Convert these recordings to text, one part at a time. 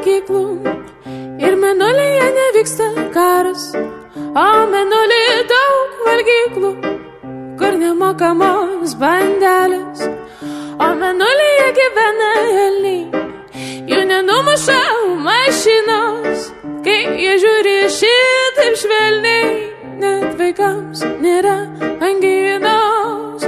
mokyklų ir mėnulyje nevyksta karas, o mėnulyje daug valgyklų, kur nemokamos bandelės, o mėnulyje gyvena elniai, jų nenumuša mašinos, kai jie žiūri šitaip švelniai, net vaikams nėra anginos.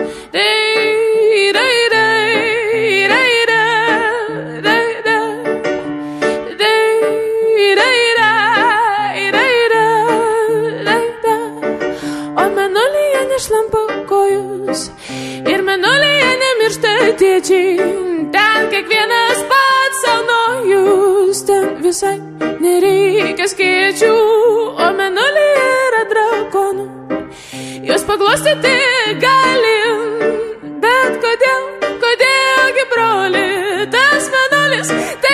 O mėnulyje nešlampa kojus ir mėnulyje nemiršta tėčiai, ten kiekvienas pats savo nojus, ten visai nereikia skėčių, o mėnulyje yra drakonų, jūs paglostyti galim, bet kodėlgi broli, tas mėnulis